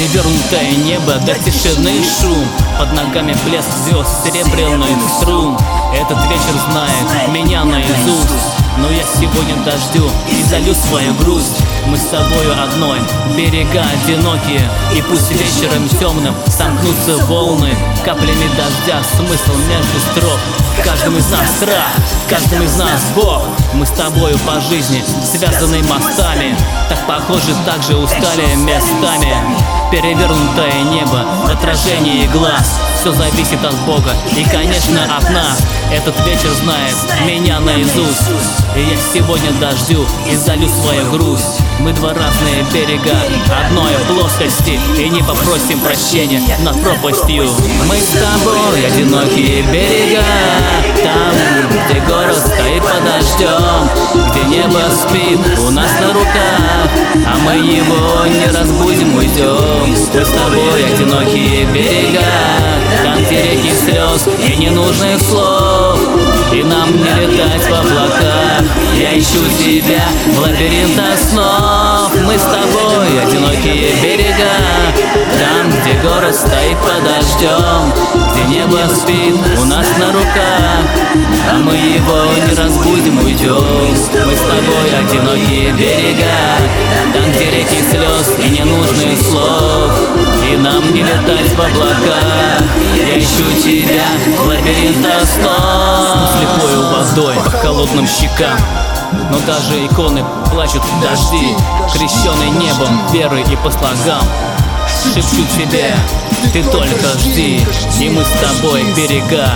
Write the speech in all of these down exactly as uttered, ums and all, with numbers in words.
Перевернутое небо до тишины шум, под ногами блеск звезд серебряных струн. Этот вечер знает меня наизусть, но я сегодня дождю и залью свою грусть. Мы с тобою одной, берега одинокие, и пусть вечером темным сомкнутся волны каплями дождя, смысл между строк. В каждом из нас страх, в каждом из нас Бог. Мы с тобою по жизни связаны мостами, так похожи, так же устали местами. Перевернутое небо в отражении глаз, все зависит от Бога и, конечно, от нас. Этот вечер знает меня наизусть, и я сегодня дождю и залью свою грусть. Мы два разные берега одной плоскости, и не попросим прощения над пропастью. Мы с тобой одинокие берега, там, где город стоит под дождем, где небо спит у нас на руках, а мы его не разбудим, уйдем. Мы с тобой одинокие берега, там, где реки слез и ненужных слов, и нам не летать в облаках. Я ищу тебя в лабиринтах снов. Мы с тобой одинокие берега, там, где город стоит под дождем, где небо спит у нас на руках, а мы его не разбудим, уйдем. Мы с тобой одинокие берега, там, где реки слез и ненужных слов, и нам не летать в облаках. Я ищу тебя в лабиринтах снов. Слепою водой по холодным щекам, но даже иконы плачут в дожди, крещеный небом веры и по слогам. Шепчу тебе, ты только жди, и мы с тобой берега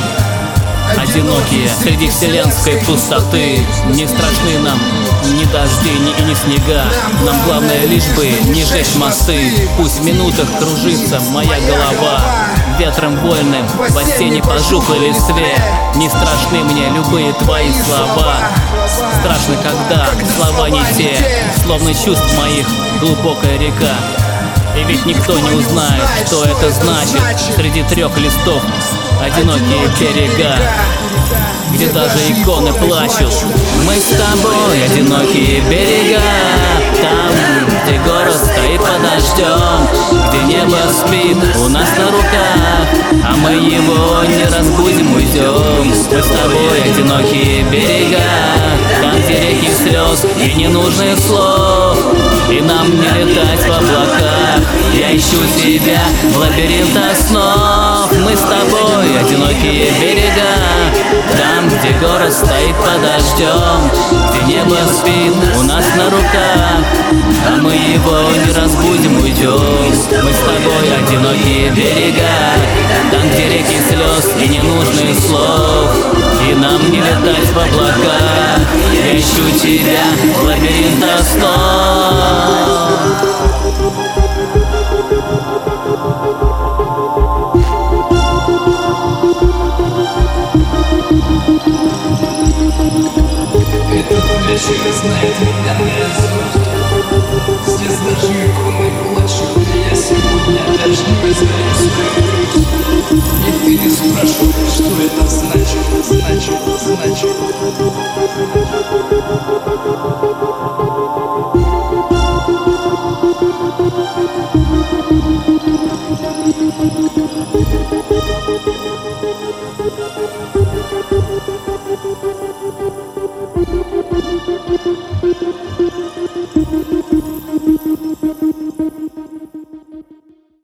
одинокие среди вселенской пустоты. Не страшны нам ни дожди, ни и ни снега. Нам главное лишь бы не жечь мосты. Пусть в минутах кружится моя голова ветром вольным в осенней пожухлой листве. Не страшны мне любые твои слова. Страшно, когда слова не те, словно чувств моих глубокая река. И ведь никто не узнает, что это значит среди трех листов одинокие берега, где даже иконы плачут. Мы с тобой одинокие берега, там, где город стоит под дождем, где небо спит у нас на руках, а мы его не разбудим, уйдем. Мы с тобой одинокие берега, там, где реки слез и ненужных слов, и нам не летать в облаках. Я ищу тебя в лабиринтах снов. Мы с тобой одинокие берега, там, где город стоит под дождем, где небо спит у нас на руках, а мы его не разбудим, уйдем. Мы с тобой одинокие берега, там, где реки слез и ненужных слов, и нам не летать в облаках. Я ищу тебя в лабиринтах снов. Этот вечер знает меня наизусть. Здесь даже иконы плачут, и я сегодня дождю и залью свою грусть. И ты не спрашивай, что это значит, значит, значит. Thank you.